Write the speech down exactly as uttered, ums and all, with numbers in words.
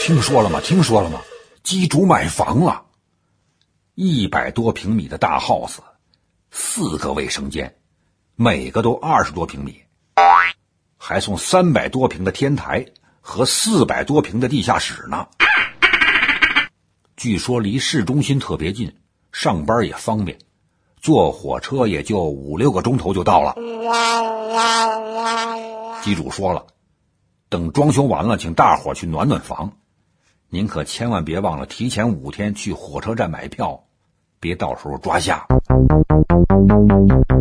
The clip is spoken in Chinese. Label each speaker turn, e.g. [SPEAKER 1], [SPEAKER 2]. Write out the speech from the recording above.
[SPEAKER 1] 听说了吗？听说了吗？机主买房了，一百多平米的大 house， 四个卫生间，每个都二十多平米，还送三百多平的天台和四百多平的地下室呢。据说离市中心特别近，上班也方便，坐火车也就五六个钟头就到了。机主说了，等装修完了，请大伙去暖暖房。您可千万别忘了提前五天去火车站买票，别到时候抓瞎。